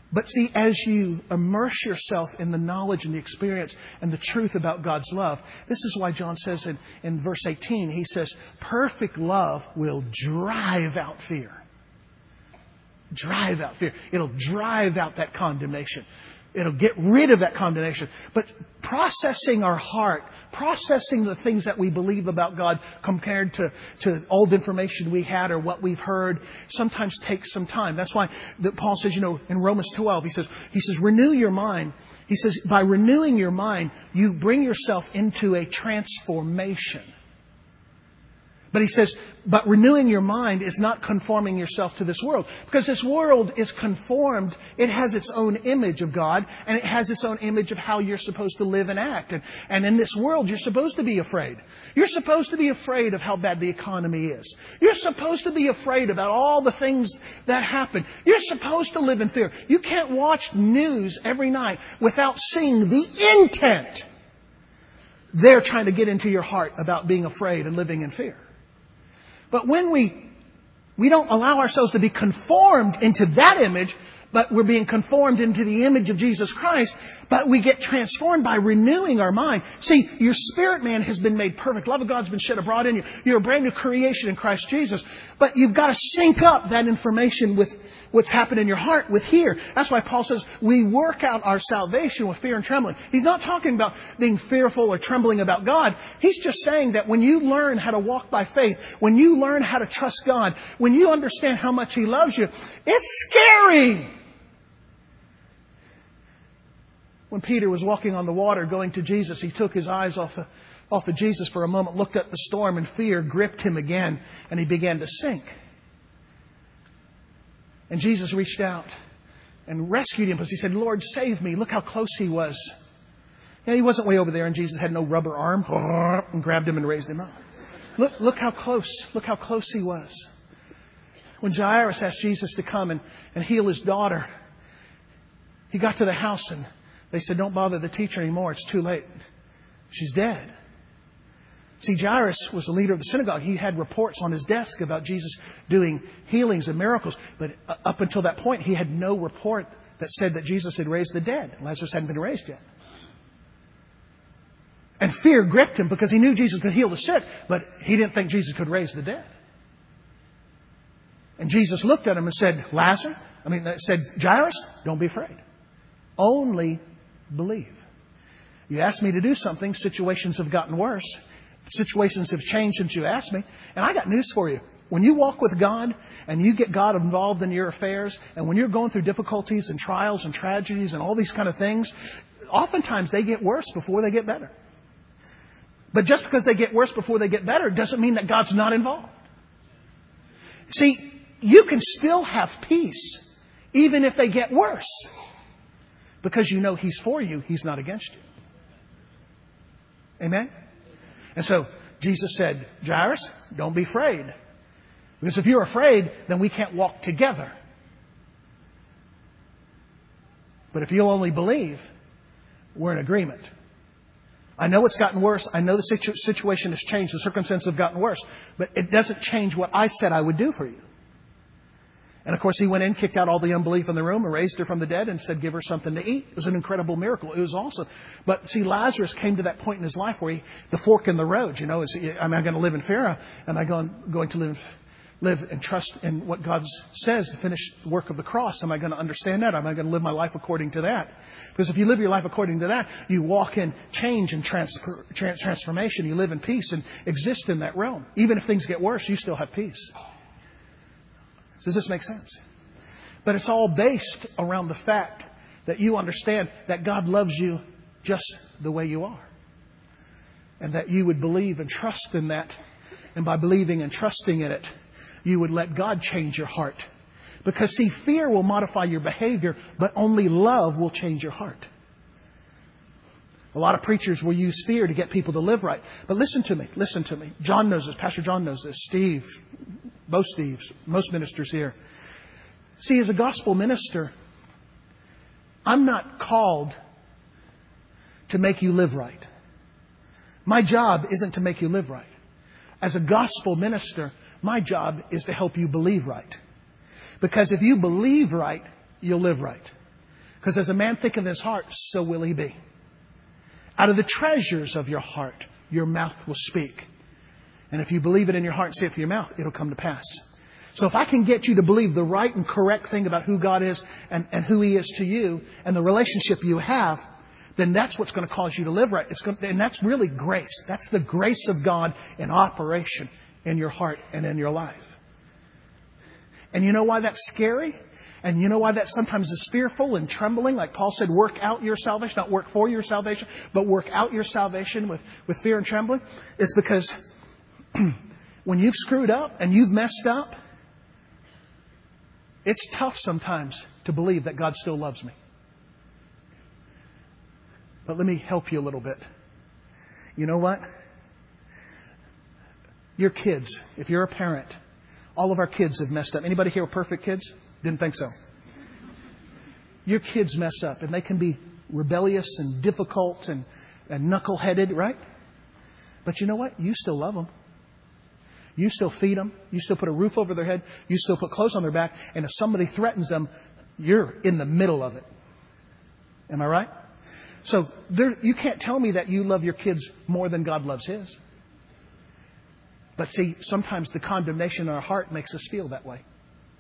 B: But see, as you immerse yourself in the knowledge and the experience and the truth about God's love, this is why John says in, in verse eighteen, he says, perfect love will drive out fear. Drive out fear. It'll drive out that condemnation. It'll get rid of that condemnation. But processing our heart, processing the things that we believe about God compared to, to old information we had or what we've heard, sometimes takes some time. That's why the, Paul says, you know, in Romans twelve, he says, he says, renew your mind. He says, by renewing your mind, you bring yourself into a transformation. But he says, but renewing your mind is not conforming yourself to this world. Because this world is conformed. It has its own image of God. And it has its own image of how you're supposed to live and act. And, and in this world, you're supposed to be afraid. You're supposed to be afraid of how bad the economy is. You're supposed to be afraid about all the things that happen. You're supposed to live in fear. You can't watch news every night without seeing the intent they're trying to get into your heart about being afraid and living in fear. But when we we don't allow ourselves to be conformed into that image, but we're being conformed into the image of Jesus Christ, but we get transformed by renewing our mind. See, your spirit man has been made perfect. Love of God's been shed abroad in you. You're a brand new creation in Christ Jesus. But you've got to sync up that information with what's happened in your heart with here. That's why Paul says we work out our salvation with fear and trembling. He's not talking about being fearful or trembling about God. He's just saying that when you learn how to walk by faith, when you learn how to trust God, when you understand how much He loves you, it's scary. When Peter was walking on the water going to Jesus, he took his eyes off of, off of Jesus for a moment, looked at the storm, and fear gripped him again, and he began to sink. And Jesus reached out and rescued him because he said, Lord, save me. Look how close he was. Yeah, he wasn't way over there, and Jesus had no rubber arm and grabbed him and raised him up. Look, look how close. Look how close he was. When Jairus asked Jesus to come and, and heal his daughter, he got to the house and they said, don't bother the teacher anymore. It's too late. She's dead. See, Jairus was the leader of the synagogue. He had reports on his desk about Jesus doing healings and miracles. But up until that point, he had no report that said that Jesus had raised the dead. Lazarus hadn't been raised yet. And fear gripped him because he knew Jesus could heal the sick, but he didn't think Jesus could raise the dead. And Jesus looked at him and said, Lazarus, I mean, said, Jairus, don't be afraid. Only believe. You asked me to do something. Situations have gotten worse. Situations have changed since you asked me. And I got news for you. When you walk with God and you get God involved in your affairs, and when you're going through difficulties and trials and tragedies and all these kind of things, oftentimes they get worse before they get better. But just because they get worse before they get better doesn't mean that God's not involved. See, you can still have peace even if they get worse. Because you know He's for you, He's not against you. Amen? And so Jesus said, Jairus, don't be afraid. Because if you're afraid, then we can't walk together. But if you'll only believe, we're in agreement. I know it's gotten worse. I know the situ- situation has changed. The circumstances have gotten worse. But it doesn't change what I said I would do for you. And of course, he went in, kicked out all the unbelief in the room, and raised her from the dead and said, give her something to eat. It was an incredible miracle. It was awesome. But see, Lazarus came to that point in his life where he, the fork in the road, you know, is, am I going to live in fear? Am I going, going to live, live and trust in what God says to finish the work of the cross? Am I going to understand that? Am I going to live my life according to that? Because if you live your life according to that, you walk in change and transfer, trans, transformation. You live in peace and exist in that realm. Even if things get worse, you still have peace. Does this make sense? But it's all based around the fact that you understand that God loves you just the way you are. And that you would believe and trust in that. And by believing and trusting in it, you would let God change your heart. Because, see, fear will modify your behavior, but only love will change your heart. A lot of preachers will use fear to get people to live right. But listen to me. Listen to me. John knows this. Pastor John knows this. Steve. Both Steves. Most ministers here. See, as a gospel minister, I'm not called to make you live right. My job isn't to make you live right. As a gospel minister, my job is to help you believe right. Because if you believe right, you'll live right. Because as a man thinketh in his heart, so will he be. Out of the treasures of your heart, your mouth will speak. And if you believe it in your heart and say it with your mouth, it'll come to pass. So if I can get you to believe the right and correct thing about who God is and, and who He is to you and the relationship you have, then that's what's going to cause you to live right. It's going to, and that's really grace. That's the grace of God in operation in your heart and in your life. And you know why that's scary? And you know why that sometimes is fearful and trembling? Like Paul said, work out your salvation, not work for your salvation, but work out your salvation with, with fear and trembling. It's because when you've screwed up and you've messed up, it's tough sometimes to believe that God still loves me. But let me help you a little bit. You know what? Your kids, if you're a parent, all of our kids have messed up. Anybody here with perfect kids? Didn't think so. Your kids mess up and they can be rebellious and difficult and, and knuckle-headed, right? But you know what? You still love them. You still feed them. You still put a roof over their head. You still put clothes on their back. And if somebody threatens them, you're in the middle of it. Am I right? So there, you can't tell me that you love your kids more than God loves His. But see, sometimes the condemnation in our heart makes us feel that way.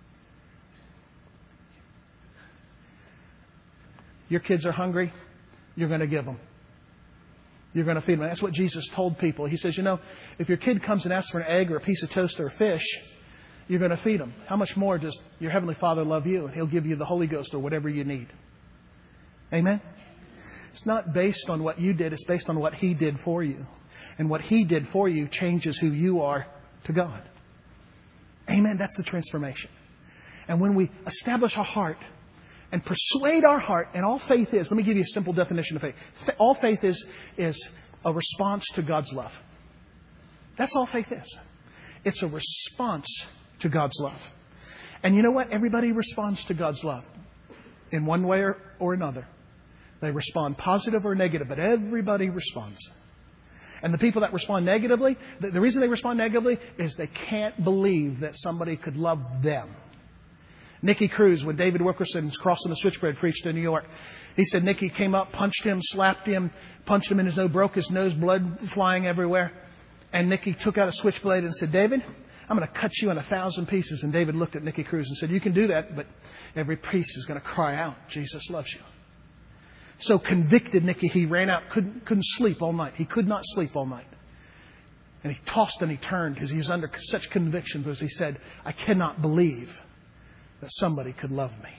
B: Your kids are hungry, you're going to give them. You're going to feed them. That's what Jesus told people. He says, you know, if your kid comes and asks for an egg or a piece of toast or a fish, you're going to feed them. How much more does your Heavenly Father love you? And He'll give you the Holy Ghost or whatever you need. Amen? It's not based on what you did. It's based on what He did for you. And what He did for you changes who you are to God. Amen? That's the transformation. And when we establish our heart and persuade our heart, and all faith is, let me give you a simple definition of faith. All faith is, is a response to God's love. That's all faith is. It's a response to God's love. And you know what? Everybody responds to God's love in one way or, or another. They respond positive or negative, but everybody responds. And the people that respond negatively, the, the reason they respond negatively is they can't believe that somebody could love them. Nicky Cruz, when David Wilkerson's crossing the switchblade, preached in New York, he said Nicky came up, punched him, slapped him, punched him in his nose, broke his nose, blood flying everywhere. And Nicky took out a switchblade and said, David, I'm going to cut you in a thousand pieces. And David looked at Nicky Cruz and said, you can do that, but every piece is going to cry out, Jesus loves you. So convicted Nicky, he ran out, couldn't, couldn't sleep all night. He could not sleep all night. And he tossed and he turned because he was under such conviction because he said, I cannot believe that somebody could love me.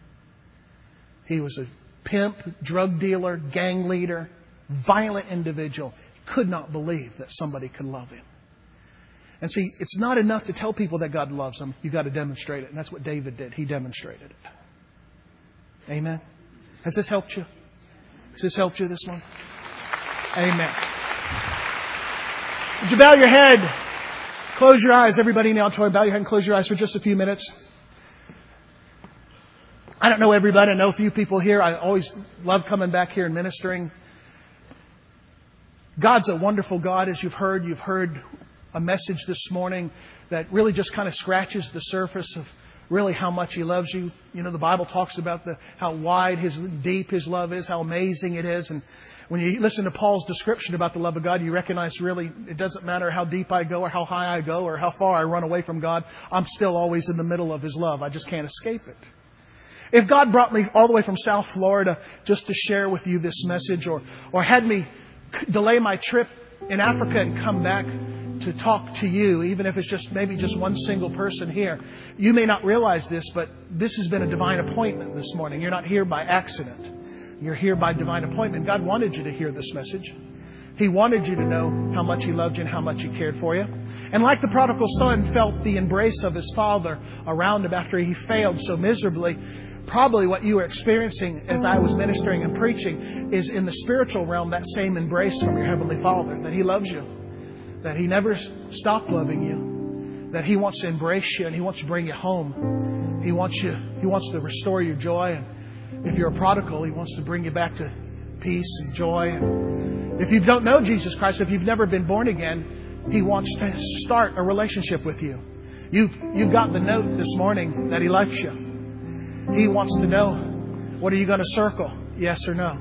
B: He was a pimp, drug dealer, gang leader, violent individual. He could not believe that somebody could love him. And see, it's not enough to tell people that God loves them. You've got to demonstrate it. And that's what David did. He demonstrated it. Amen. Has this helped you? Has this helped you this morning? Amen. Would you bow your head? Close your eyes. Everybody in the auditorium, bow your head and close your eyes for just a few minutes. I don't know everybody. I know a few people here. I always love coming back here and ministering. God's a wonderful God, as you've heard. You've heard a message this morning that really just kind of scratches the surface of really how much He loves you. You know, the Bible talks about the how wide, His deep His love is, how amazing it is. And when you listen to Paul's description about the love of God, you recognize really it doesn't matter how deep I go or how high I go or how far I run away from God. I'm still always in the middle of His love. I just can't escape it. If God brought me all the way from South Florida just to share with you this message, or, or had me delay my trip in Africa and come back to talk to you, even if it's just maybe just one single person here, you may not realize this, but this has been a divine appointment this morning. You're not here by accident. You're here by divine appointment. God wanted you to hear this message. He wanted you to know how much He loved you and how much He cared for you. And like the prodigal son felt the embrace of his father around him after he failed so miserably, probably what you were experiencing as I was ministering and preaching is in the spiritual realm, that same embrace from your Heavenly Father, that He loves you, that He never stopped loving you, that He wants to embrace you and He wants to bring you home. He wants you, He wants to restore your joy. And if you're a prodigal, He wants to bring you back to peace and joy. And if you don't know Jesus Christ, if you've never been born again, He wants to start a relationship with you. You've, you've got the note this morning that He loves you. He wants to know What are you going to circle? Yes or no?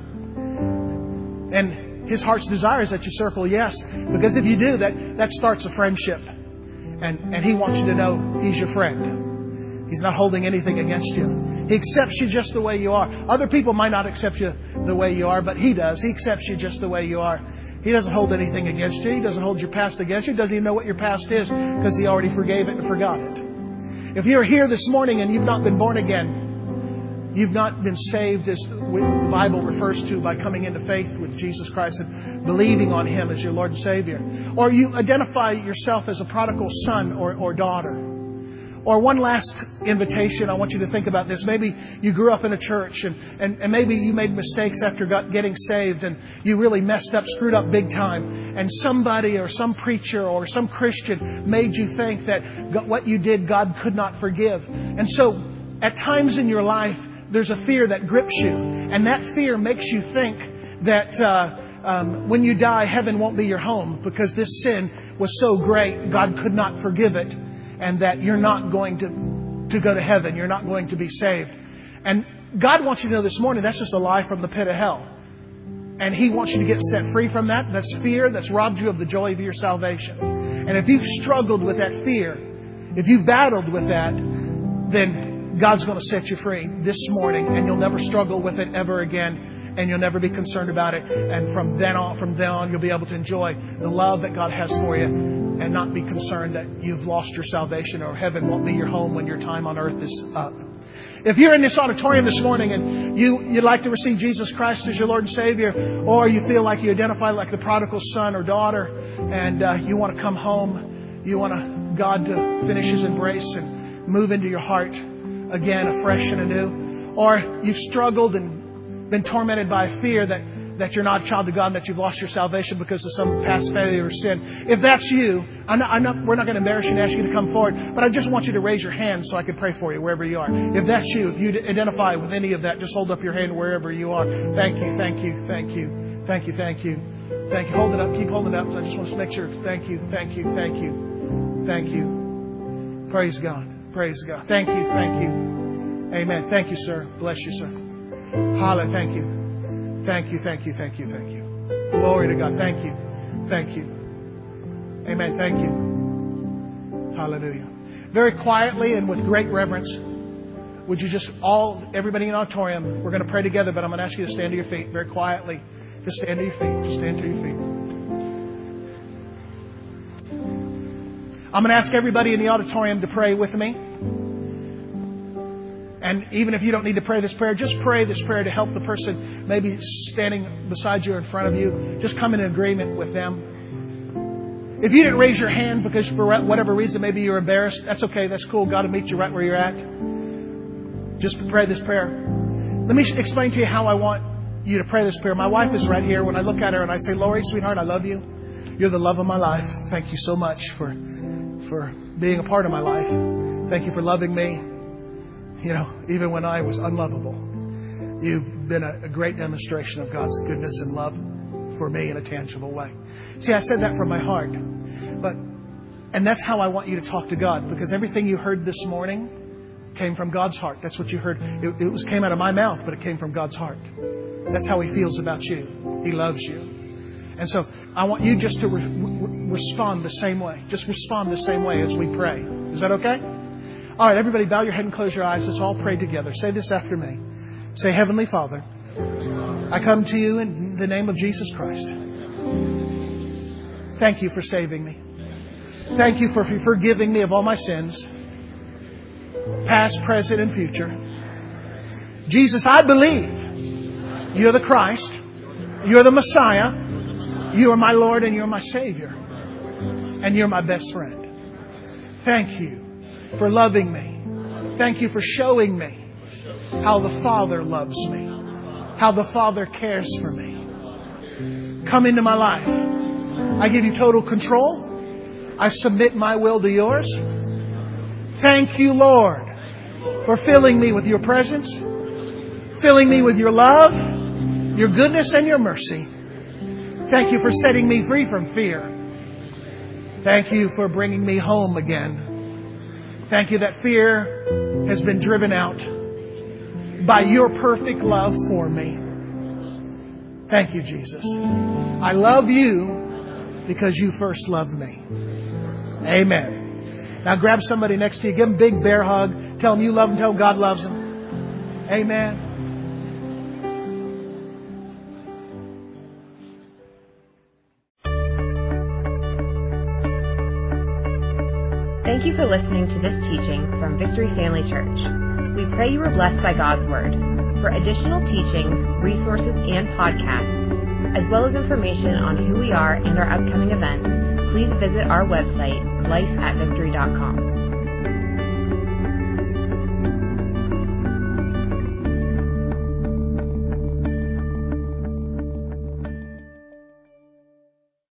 B: And His heart's desire is that you circle yes. Because if you do, that, that starts a friendship. And, and He wants you to know He's your friend. He's not holding anything against you. He accepts you just the way you are. Other people might not accept you the way you are, but He does. He accepts you just the way you are. He doesn't hold anything against you. He doesn't hold your past against you. He doesn't even know what your past is because He already forgave it and forgot it. If you're here this morning and you've not been born again, you've not been saved as the Bible refers to by coming into faith with Jesus Christ and believing on Him as your Lord and Savior. Or you identify yourself as a prodigal son or, or daughter. Or one last invitation, I want you to think about this. Maybe you grew up in a church and, and, and maybe you made mistakes after got, getting saved and you really messed up, screwed up big time. And somebody or some preacher or some Christian made you think that what you did, God could not forgive. And so at times in your life, there's a fear that grips you. And that fear makes you think that uh, um, when you die, heaven won't be your home because this sin was so great, God could not forgive it. And that you're not going to, to go to heaven. You're not going to be saved. And God wants you to know this morning that's just a lie from the pit of hell. And He wants you to get set free from that. That's fear that's robbed you of the joy of your salvation. And if you've struggled with that fear, if you've battled with that, then God's going to set you free this morning. And you'll never struggle with it ever again. And you'll never be concerned about it. And from then on, from then on, you'll be able to enjoy the love that God has for you. And not be concerned that you've lost your salvation or heaven won't be your home when your time on earth is up. If you're in this auditorium this morning and you, you'd like to receive Jesus Christ as your Lord and Savior, or you feel like you identify like the prodigal son or daughter and uh, you want to come home, you want to, God to finish His embrace and move into your heart again afresh and anew, or you've struggled and been tormented by fear that that you're not a child of God and that you've lost your salvation because of some past failure or sin. If that's you, I'm not, I'm not, we're not going to embarrass you and ask you to come forward, but I just want you to raise your hand so I can pray for you wherever you are. If that's you, if you identify with any of that, just hold up your hand wherever you are. Thank you, thank you, thank you, thank you, thank you, thank you. Hold it up, keep holding it up. I just want to make sure. Thank you, thank you, thank you, thank you. Praise God, praise God. Thank you, thank you. Amen. Thank you, sir. Bless you, sir. Hallelujah. Thank you. Thank you, thank you, thank you, thank you. Glory to God. Thank you. Thank you. Amen. Thank you. Hallelujah. Very quietly and with great reverence, would you just all, everybody in the auditorium, we're going to pray together, but I'm going to ask you to stand to your feet very quietly. Just stand to your feet. Just stand to your feet. I'm going to ask everybody in the auditorium to pray with me. And even if you don't need to pray this prayer, just pray this prayer to help the person maybe standing beside you or in front of you. Just come in agreement with them. If you didn't raise your hand because for whatever reason maybe you're embarrassed, that's okay. That's cool. God will meet you right where you're at. Just pray this prayer. Let me explain to you how I want you to pray this prayer. My wife is right here. When I look at her and I say, Lori, sweetheart, I love you. You're the love of my life. Thank you so much for, for being a part of my life. Thank you for loving me. You know, even when I was unlovable, you've been a, a great demonstration of God's goodness and love for me in a tangible way. See, I said that from my heart. But, and that's how I want you to talk to God, because everything you heard this morning came from God's heart. That's what you heard. It, it was came out of my mouth, but it came from God's heart. That's how He feels about you. He loves you. And so I want you just to re- re- respond the same way. Just respond the same way as we pray. Is that okay? All right, everybody bow your head and close your eyes. Let's all pray together. Say this after me. Say, Heavenly Father, I come to you in the name of Jesus Christ. Thank you for saving me. Thank you for forgiving me of all my sins, past, present, and future. Jesus, I believe you're the Christ. You're the Messiah. You are my Lord and you're my Savior. And you're my best friend. Thank you for loving me. Thank you for showing me how the Father loves me, how the Father cares for me. Come into my life. I give you total control. I submit my will to yours. Thank you, Lord, for filling me with your presence, filling me with your love, your goodness, and your mercy. Thank you for setting me free from fear. Thank you for bringing me home again. Thank you that fear has been driven out. by your perfect love for me. Thank you, Jesus. I love you because you first loved me. Amen. Now grab somebody next to you. Give them a big bear hug. Tell them you love them. Tell them God loves them. Amen.
A: Thank you for listening to this teaching from Victory Family Church. We pray you were blessed by God's Word. For additional teachings, resources, and podcasts, as well as information on who we are and our upcoming events, please visit our website, life at victory dot com.